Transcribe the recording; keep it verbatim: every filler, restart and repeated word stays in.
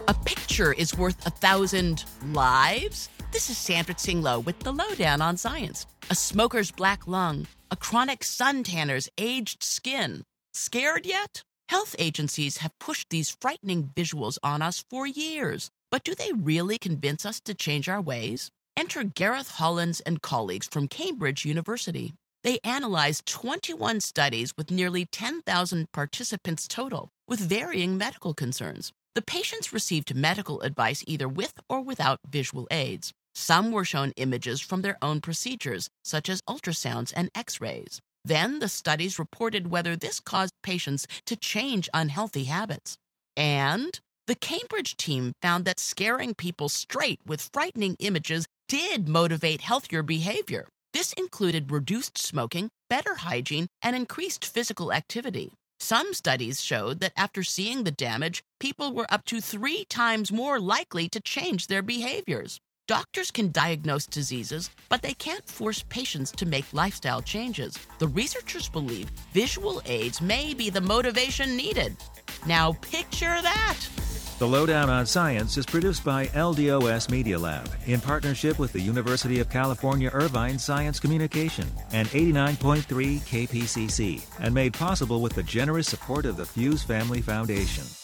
A picture is worth a thousand lives? This is Sandra Tsinglow with the Lowdown on Science. A smoker's black lung, a chronic suntanner's aged skin. Scared yet? Health agencies have pushed these frightening visuals on us for years. But do they really convince us to change our ways? Enter Gareth Hollins and colleagues from Cambridge University. They analyzed twenty-one studies with nearly ten thousand participants total, with varying medical concerns. The patients received medical advice either with or without visual aids. Some were shown images from their own procedures, such as ultrasounds and x-rays. Then the studies reported whether this caused patients to change unhealthy habits. And the Cambridge team found that scaring people straight with frightening images did motivate healthier behavior. This included reduced smoking, better hygiene, and increased physical activity. Some studies showed that after seeing the damage, people were up to three times more likely to change their behaviors. Doctors can diagnose diseases, but they can't force patients to make lifestyle changes. The researchers believe visual aids may be the motivation needed. Now picture that! The Lowdown on Science is produced by L D O S Media Lab in partnership with the University of California Irvine Science Communication and eighty-nine point three K P C C, and made possible with the generous support of the Fuse Family Foundation.